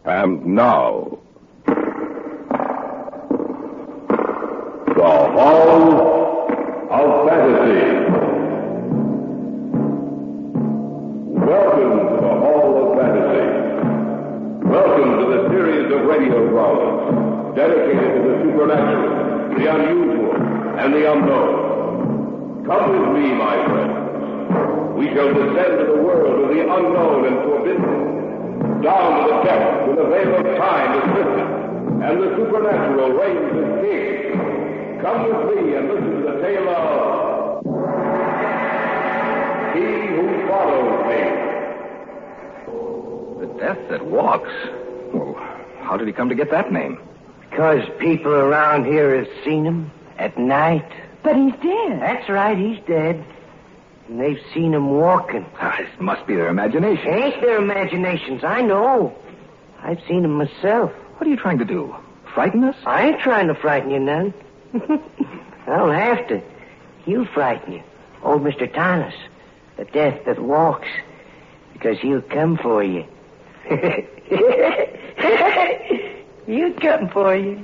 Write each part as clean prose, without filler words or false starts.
And now, the Hall of Fantasy. Welcome to the Hall of Fantasy. Welcome to the series of radio dramas dedicated to the supernatural, the unusual, and the unknown. Come with me, my friends. We shall descend to the world of the unknown and forbidden, down to the depths where the veil of time is lifted, and the supernatural reigns as king. Come with me and listen to the tale of He Who Follows Me. The Death That Walks? Well, how did he come to get that name? Because people around here have seen him at night. But he's dead. That's right, he's dead. And they've seen him walking. It must be their imagination. Ain't their imaginations, I know. I've seen him myself. What are you trying to do? Frighten us? I ain't trying to frighten you none. I don't have to. He'll frighten you. Old Mr. Thomas, the Death That Walks. Because he'll come for you. He'll come for you.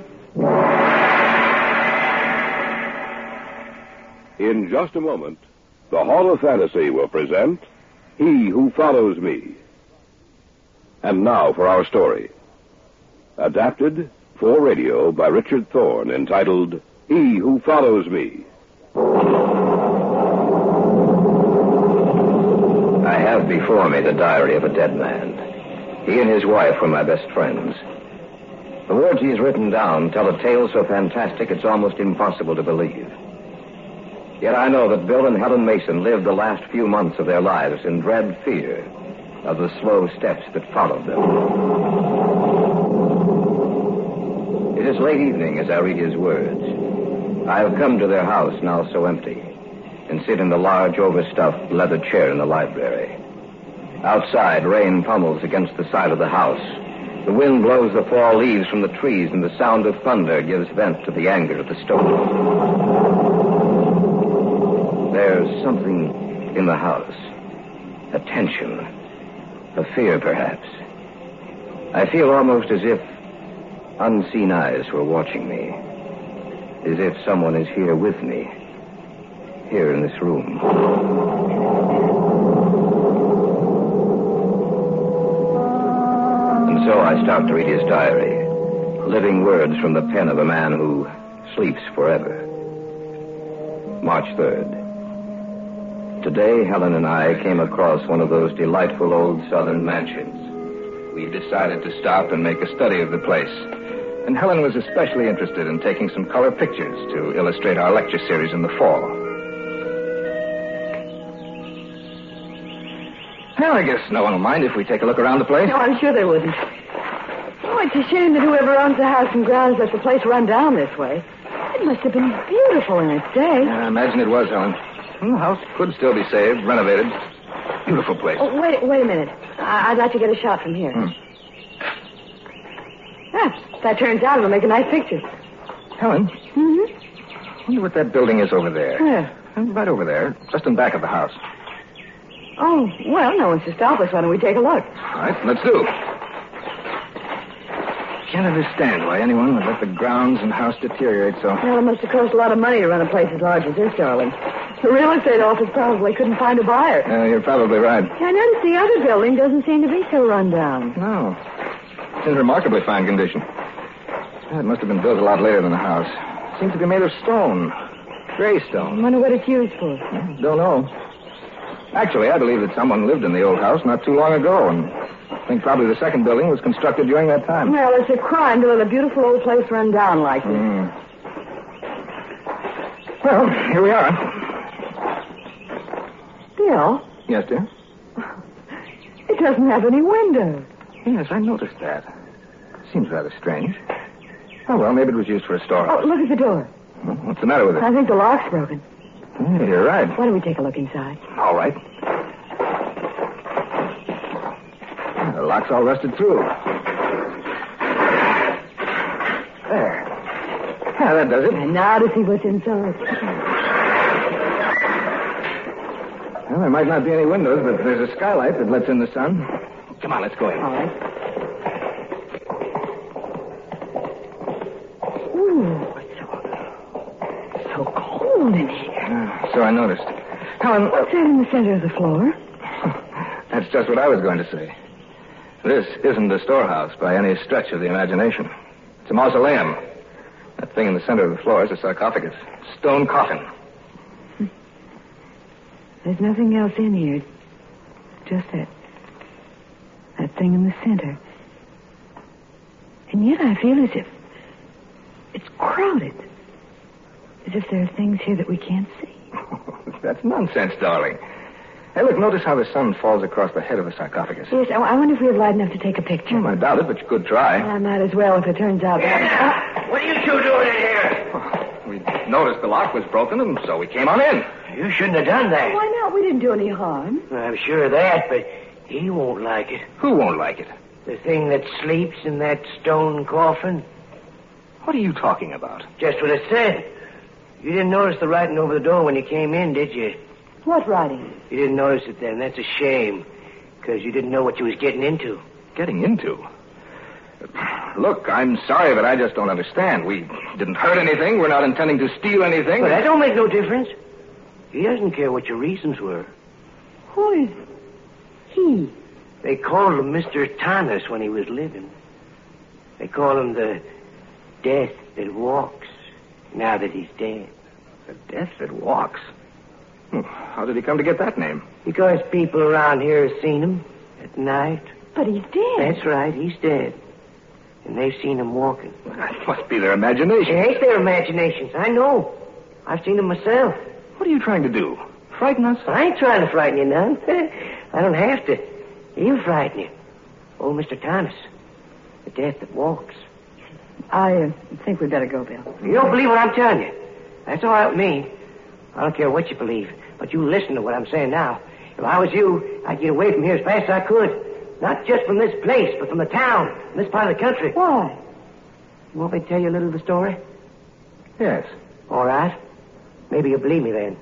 In just a moment, the Hall of Fantasy will present He Who Follows Me. And now for our story. Adapted for radio by Richard Thorne, entitled He Who Follows Me. I have before me the diary of a dead man. He and his wife were my best friends. The words he's written down tell a tale so fantastic it's almost impossible to believe. Yet I know that Bill and Helen Mason lived the last few months of their lives in dread fear of the slow steps that followed them. It is late evening as I read his words. I have come to their house, now so empty, and sit in the large, overstuffed leather chair in the library. Outside, rain pummels against the side of the house. The wind blows the fall leaves from the trees, and the sound of thunder gives vent to the anger of the storm. There's something in the house. A tension. A fear, perhaps. I feel almost as if unseen eyes were watching me. As if someone is here with me. Here in this room. And so I start to read his diary. Living words from the pen of a man who sleeps forever. March 3rd. Today, Helen and I came across one of those delightful old southern mansions. We decided to stop and make a study of the place. And Helen was especially interested in taking some color pictures to illustrate our lecture series in the fall. Well, I guess no one will mind if we take a look around the place. No, I'm sure they wouldn't. Oh, it's a shame that whoever owns the house and grounds let the place run down this way. It must have been beautiful in its day. I imagine it was, Helen. The house could still be saved, renovated. Beautiful place. Oh, wait a minute. I'd like to get a shot from here. If that turns out, it'll make a nice picture. Helen? Mm-hmm. I wonder what that building is over there. Where? Right over there, just in back of the house. Oh, well, no one's to stop us. Why don't we take a look? All right, let's do. Can't understand why anyone would let the grounds and house deteriorate so. Well, it must have cost a lot of money to run a place as large as this, darling. The real estate office probably couldn't find a buyer. You're probably right. I noticed the other building doesn't seem to be so run down. No. It's in remarkably fine condition. It must have been built a lot later than the house. Seems to be made of stone. Gray stone. I wonder what it's used for. Don't know. Actually, I believe that someone lived in the old house not too long ago, and I think probably the second building was constructed during that time. Well, it's a crime to let a beautiful old place run down like this. Well, here we are. Bill? Yes, dear? It doesn't have any windows. Yes, I noticed that. Seems rather strange. Oh, well, maybe it was used for a storehouse. Oh, look at the door. Well, what's the matter with it? I think the lock's broken. Yeah, you're right. Why don't we take a look inside? All right. The lock's all rusted through. There. Yeah, that does it. And now to see what's inside. Well, there might not be any windows, but there's a skylight that lets in the sun. Come on, let's go in. All right. So I noticed. Helen... What's that in the center of the floor? That's just what I was going to say. This isn't a storehouse by any stretch of the imagination. It's a mausoleum. That thing in the center of the floor is a sarcophagus. Stone coffin. There's nothing else in here. Just that thing in the center. And yet I feel as if it's crowded. As if there are things here that we can't see. That's nonsense, darling. Hey, look, notice how the sun falls across the head of the sarcophagus. Yes, I wonder if we have light enough to take a picture. I doubt it, but you could try. Well, I might as well if it turns out that... What are you two doing in here? We noticed the lock was broken, and so we came on in. You shouldn't have done that. Why not? We didn't do any harm. I'm sure of that, but he won't like it. Who won't like it? The thing that sleeps in that stone coffin. What are you talking about? Just what I said. You didn't notice the writing over the door when you came in, did you? What writing? You didn't notice it then. That's a shame. Because you didn't know what you was getting into. Getting into? Look, I'm sorry, but I just don't understand. We didn't hurt anything. We're not intending to steal anything. But that don't make no difference. He doesn't care what your reasons were. Who is he? They called him Mr. Tanis when he was living. They call him the Death that Walks, now that he's dead. The Death that Walks? How did he come to get that name? Because people around here have seen him at night. But he's dead. That's right, he's dead. And they've seen him walking. That must be their imagination. It ain't their imaginations, I know. I've seen him myself. What are you trying to do? Frighten us? I ain't trying to frighten you none. I don't have to. He'll frighten you. Old Mr. Thomas. The Death that Walks. I think we'd better go, Bill. You don't believe what I'm telling you. That's all right with me. I don't care what you believe, but you listen to what I'm saying now. If I was you, I'd get away from here as fast as I could. Not just from this place, but from the town, from this part of the country. Why? You want me to tell you a little of the story? Yes. All right. Maybe you'll believe me then.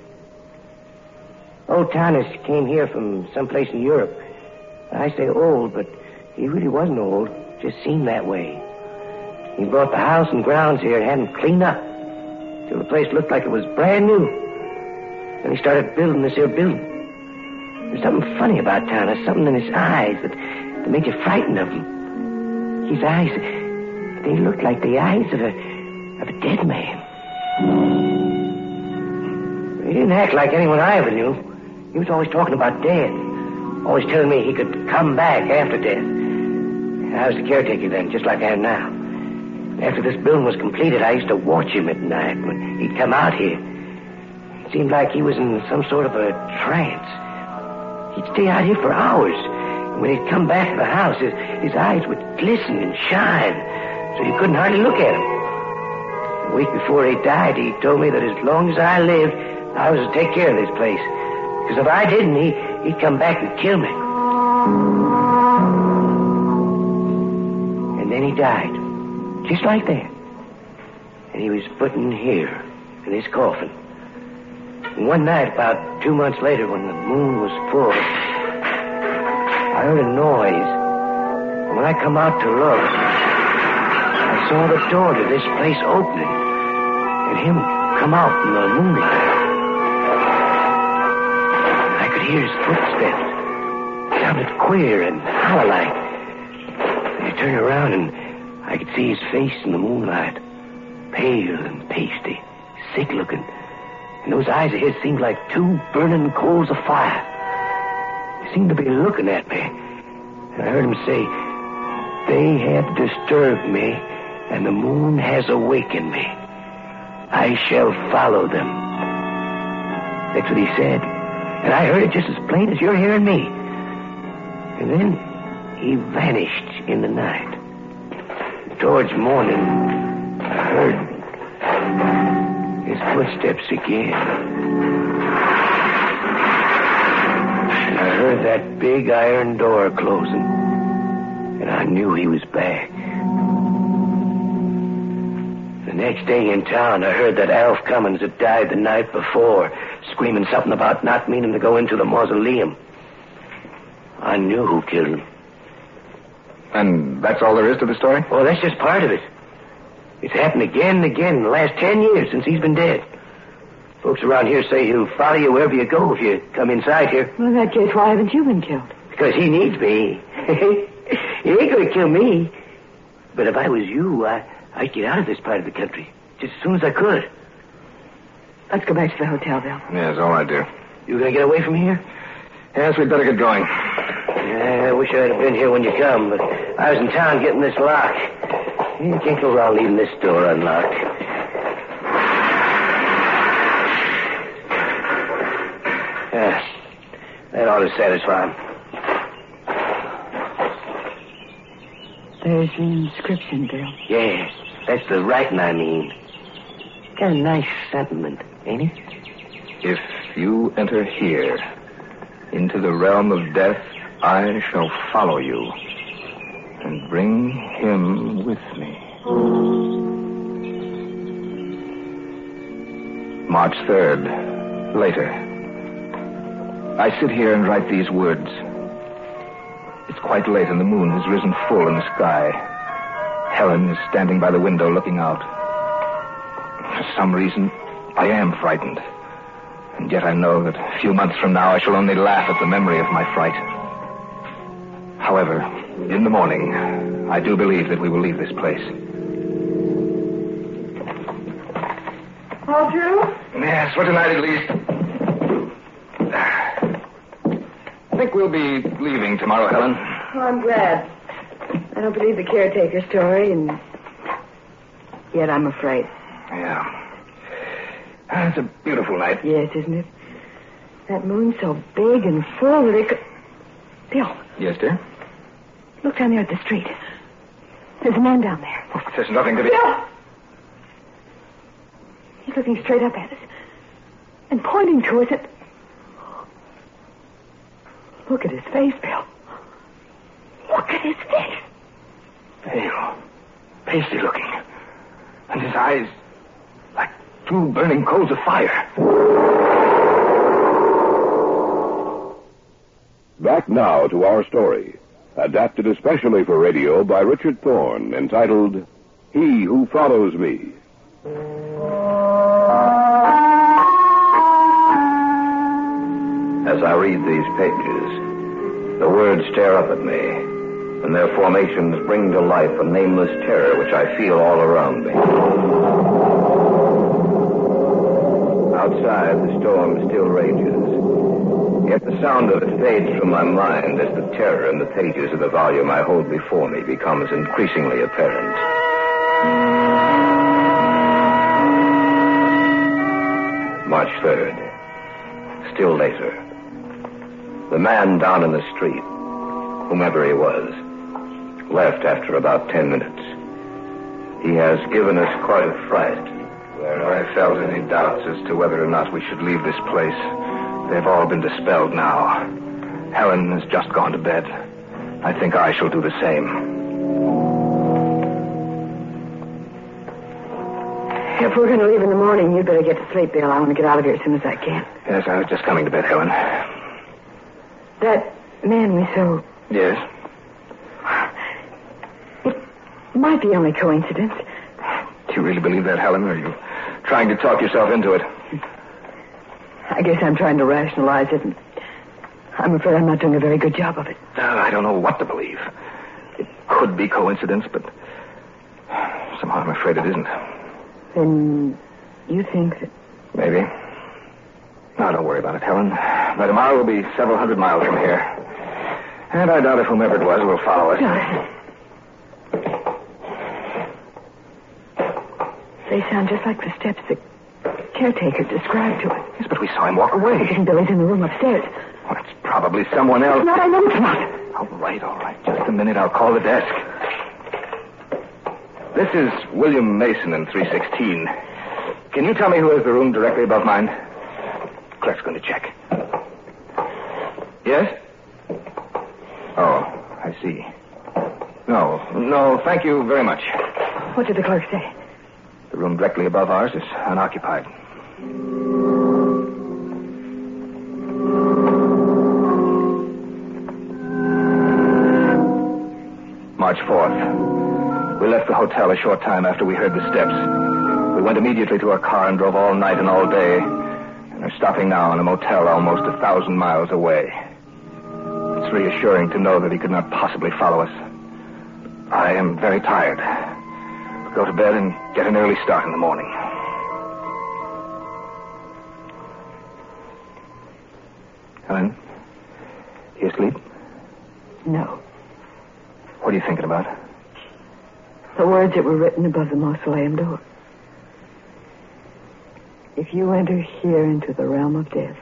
Old Thomas came here from someplace in Europe. I say old, but he really wasn't old. Just seemed that way. He brought the house and grounds here and had them cleaned up till the place looked like it was brand new. Then he started building this here building. There's something funny about Thomas, something in his eyes that made you frightened of him. His eyes, they looked like the eyes of a dead man. He didn't act like anyone I ever knew. He was always talking about death. Always telling me he could come back after death. I was the caretaker then, just like I am now. After this building was completed, I used to watch him at night when he'd come out here. It seemed like he was in some sort of a trance. He'd stay out here for hours. And when he'd come back to the house, his eyes would glisten and shine, so you couldn't hardly look at him. A week before he died, he told me that as long as I lived, I was to take care of this place. Because if I didn't, he'd come back and kill me. And then he died. Just like that. And he was put in here, in his coffin. And one night, about 2 months later, when the moon was full, I heard a noise. And when I come out to look, I saw the door to this place opening, and him come out in the moonlight. And I could hear his footsteps. It sounded queer and hollow-like. And I turned around, and I could see his face in the moonlight, pale and pasty, sick-looking. And those eyes of his seemed like two burning coals of fire. He seemed to be looking at me. And I heard him say, "They have disturbed me, and the moon has awakened me. I shall follow them." That's what he said. And I heard it just as plain as you're hearing me. And then he vanished in the night. Towards morning, I heard his footsteps again. And I heard that big iron door closing. And I knew he was back. The next day in town, I heard that Alf Cummins had died the night before, screaming something about not meaning to go into the mausoleum. I knew who killed him. And that's all there is to the story? Oh, that's just part of it. It's happened again and again in the last 10 years since he's been dead. Folks around here say he'll follow you wherever you go if you come inside here. Well, in that case, why haven't you been killed? Because he needs me. He ain't going to kill me. But if I was you, I'd get out of this part of the country just as soon as I could. Let's go back to the hotel, Bill. Yes, all right, dear. You going to get away from here? Yes, we'd better get going. Yeah, I wish I'd have been here when you come, but I was in town getting this lock. You can't go around leaving this door unlocked. Yeah, that ought to satisfy him. There's the inscription, Bill. Yes, that's the writing, I mean. Got a nice sentiment, ain't it? If you enter here, into the realm of death, I shall follow you and bring him with me. March 3rd, later. I sit here and write these words. It's quite late and the moon has risen full in the sky. Helen is standing by the window looking out. For some reason, I am frightened. And yet I know that a few months from now I shall only laugh at the memory of my fright. However, in the morning, I do believe that we will leave this place. All through? Yes, for tonight at least. I think we'll be leaving tomorrow, Helen. Oh, I'm glad. I don't believe the caretaker story, and yet I'm afraid. Yeah. It's a beautiful night. Yes, isn't it? That moon's so big and full that it could... Bill. Yes, dear? Look down there at the street. There's a man down there. Oh, there's nothing to be... Bill! He's looking straight up at us. And pointing to us at... Look at his face, Bill. Look at his face. Pale. Pasty looking. And his eyes... like two burning coals of fire. Back now to our story, adapted especially for radio by Richard Thorne, entitled He Who Follows Me. As I read these pages, the words stare up at me, and their formations bring to life a nameless terror which I feel all around me. Outside, the storm still rages, yet the sound of it fades from my mind as the terror in the pages of the volume I hold before me becomes increasingly apparent. March 3rd. Still later. The man down in the street, whomever he was, left after about 10 minutes. He has given us quite a fright. Where I felt any doubts as to whether or not we should leave this place, they've all been dispelled now. Helen has just gone to bed. I think I shall do the same. If we're going to leave in the morning, you'd better get to sleep, Bill. I want to get out of here as soon as I can. Yes, I was just coming to bed, Helen. That man we saw... Yes? It might be only coincidence. Do you really believe that, Helen, or are you trying to talk yourself into it? I guess I'm trying to rationalize it, and I'm afraid I'm not doing a very good job of it. I don't know what to believe. It could be coincidence, but somehow I'm afraid it isn't. Then you think that... Maybe. No, don't worry about it, Helen. By tomorrow we'll be several hundred miles from here. And I doubt if whomever it was will follow us. They sound just like the steps the caretaker described to us. Yes, but we saw him walk away. And Billy's in the room upstairs. Well, it's probably someone else. It's not, I know it's not. All right. Just a minute. I'll call the desk. This is William Mason in 316. Can you tell me who has the room directly above mine? Clerk's going to check. Yes? Oh, I see. No, thank you very much. What did the clerk say? The room directly above ours is unoccupied. March 4th. We left the hotel a short time after we heard the steps. We went immediately to our car and drove all night and all day, stopping now in a motel almost 1,000 miles away. It's reassuring to know that he could not possibly follow us. I am very tired. We'll go to bed and get an early start in the morning. Helen, you asleep? No. What are you thinking about? The words that were written above the mausoleum door. If you enter here into the realm of death,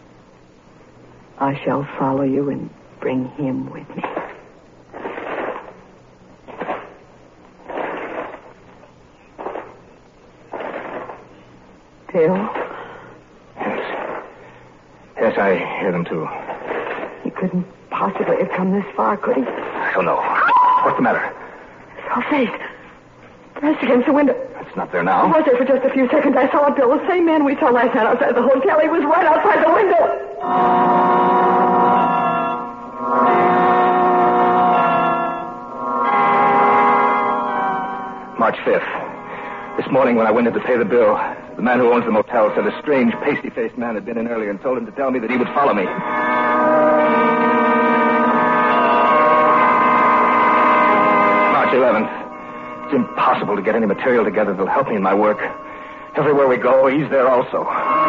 I shall follow you and bring him with me. Bill? Yes, I hear them too. He couldn't possibly have come this far, could he? I don't know. What's the matter? Saw a face. Pressed against the window. It's not there He now. was there for just a few seconds. I saw it, Bill. The same man we saw last night outside the hotel. He was right outside the window. March 5th. This morning when I went in to pay the bill, the man who owns the motel said a strange, pasty-faced man had been in earlier and told him to tell me that he would follow me. March 11th. It's impossible to get any material together that'll help me in my work. Everywhere we go, he's there also.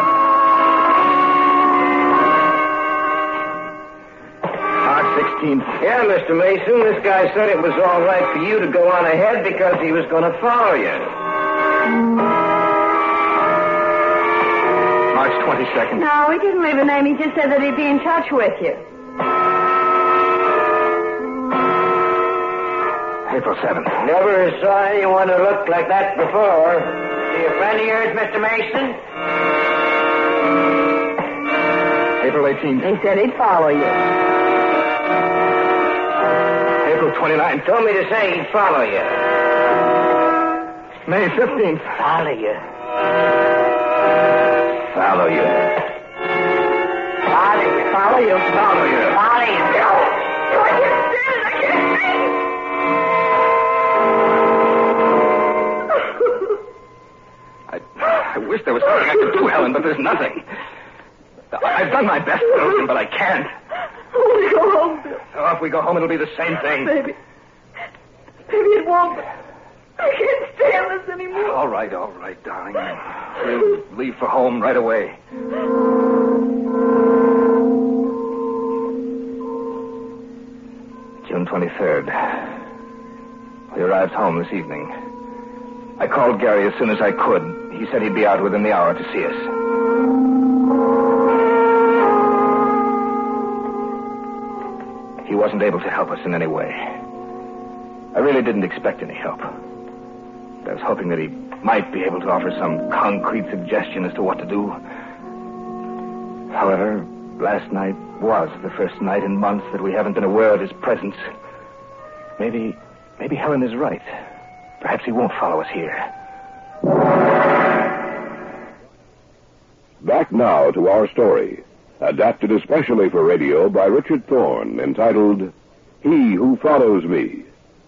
March 16th. Yeah, Mr. Mason, this guy said it was all right for you to go on ahead because he was going to follow you. March 22nd. No, he didn't leave a name. He just said that he'd be in touch with you. April 7th. Never saw anyone who looked like that before. See a friend of yours, Mr. Mason? April 18th. He said he'd follow you. April 29th. Told me to say he'd follow you. May 15th. Follow you? Follow you. Follow you. Follow you. Follow you. Follow you. No! I can't stand it. I can't stand it. I wish there was something I could do, Helen, but there's nothing. I've done my best, Wilson, but I can't. We'll go home, Bill. Oh, if we go home, it'll be the same thing. Maybe it won't, but I can't stand this anymore. All right, darling. We'll leave for home right away. June 23rd. We arrived home this evening. I called Gary as soon as I could. He said he'd be out within the hour to see us. He wasn't able to help us in any way. I really didn't expect any help. I was hoping that he might be able to offer some concrete suggestion as to what to do. However, last night was the first night in months that we haven't been aware of his presence. Maybe Helen is right. Perhaps he won't follow us here. Back now to our story, adapted especially for radio by Richard Thorne, entitled He Who Follows Me.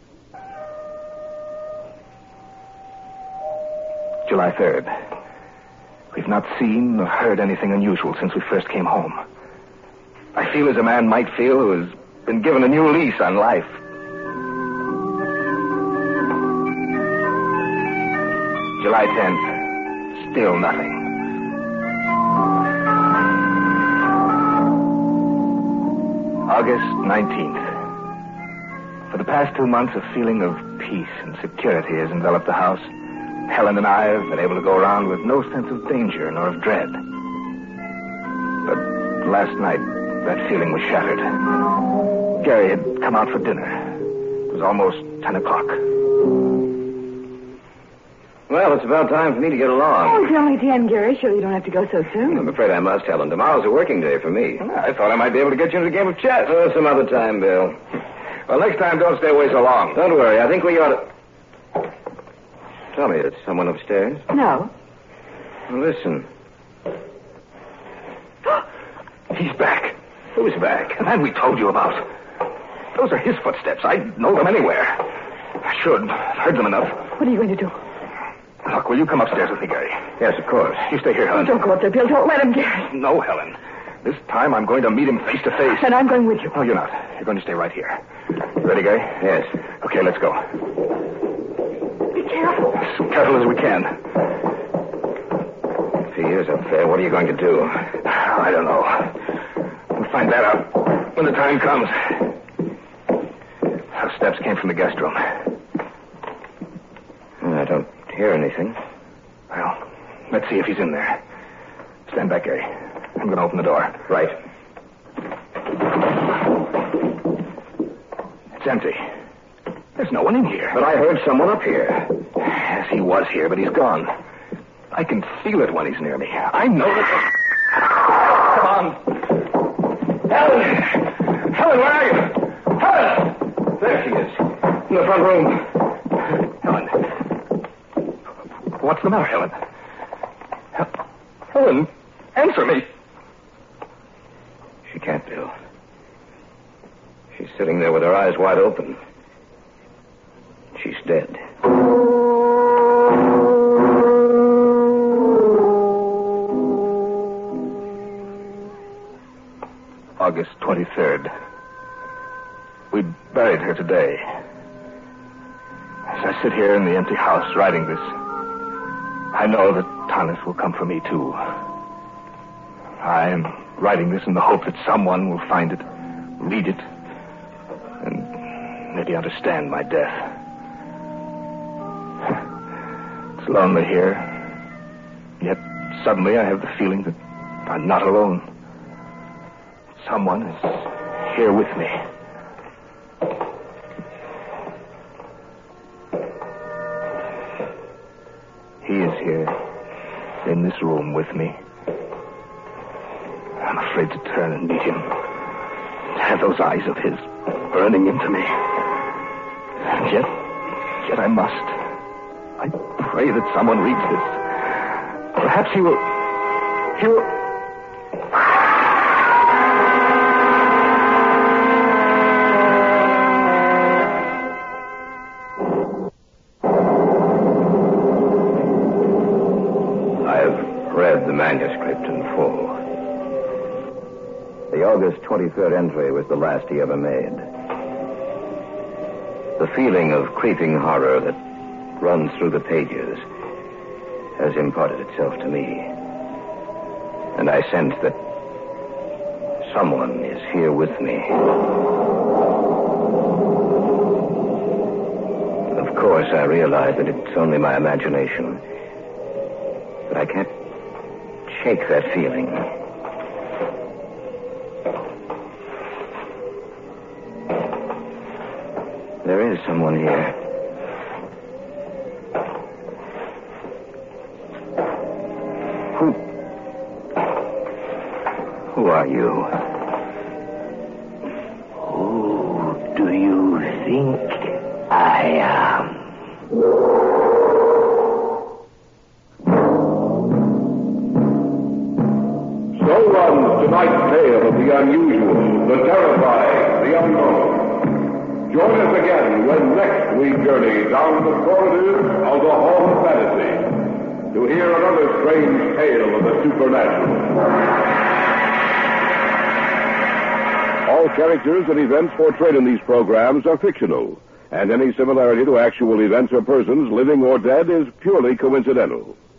July 3rd. We've not seen or heard anything unusual since we first came home. I feel as a man might feel who has been given a new lease on life. July 10th. Still nothing. August 19th. For the past 2 months, a feeling of peace and security has enveloped the house. Helen and I have been able to go around with no sense of danger nor of dread. But last night, that feeling was shattered. Gary had come out for dinner. It was almost 10 o'clock. Well, it's about time for me to get Oh, along. it's only 10, Gary. Sure you don't have to go so soon. I'm afraid I must, Helen. Tomorrow's a working day for me. I thought I might be able to get you into a game of chess. Oh, some other time, Bill. Well, next time, don't stay away so long. Don't worry. I think we ought to... Tell me, is someone upstairs? No. Well, listen. He's back. Who's back? The man we told you about. Those are his footsteps. I'd know them anywhere. I should. I've heard them enough. What are you going to do? Look, will you come upstairs with me, Gary? Yes, of course. You stay here, Helen. Don't go up there, Bill. Don't let him get us. No, Helen. This time I'm going to meet him face to face. And I'm going with you. No, you're not. You're going to stay right here. Ready, Gary? Yes. Okay, let's go. Be careful. As careful as we can. If he is up there, what are you going to do? I don't know. We'll find that out when the time comes. Those steps came from the guest room. I don't hear anything. Well, let's see if he's in there. Stand back, Gary. I'm going to open the door. Right. It's empty. There's no one in here. But I heard someone up here. Yes, he was here, but he's gone. I can feel it when he's near me. I know that... Come on. Helen! Helen, where are you? Helen! There she is. In the front room. Helen. What's the matter, Helen? Helen, answer me. She can't, Bill. She's sitting there with her eyes wide open. She's dead. August 23rd. We buried her today. As I sit here in the empty house writing this, I know that Thomas will come for me, too. I am writing this in the hope that someone will find it, read it, and maybe understand my death. It's lonely here, yet suddenly I have the feeling that I'm not alone. Someone is here with me. He is here, in this room with me. I'm afraid to turn and meet him. To have those eyes of his burning into me. And yet I must. I pray that someone reads this. Perhaps he will... Manuscript in full. The August 23rd entry was the last he ever made. The feeling of creeping horror that runs through the pages has imparted itself to me. And I sense that someone is here with me. Of course, I realize that it's only my imagination. But I can't shake that feeling. There is someone here. Who are you? Who do you think I am? So runs tonight's tale of the unusual, the terrifying, the unknown. Join us again when next we journey down the corridors of the Hall of Fantasy to hear another strange tale of the supernatural. All characters and events portrayed in these programs are fictional, and any similarity to actual events or persons, living or dead, is purely coincidental.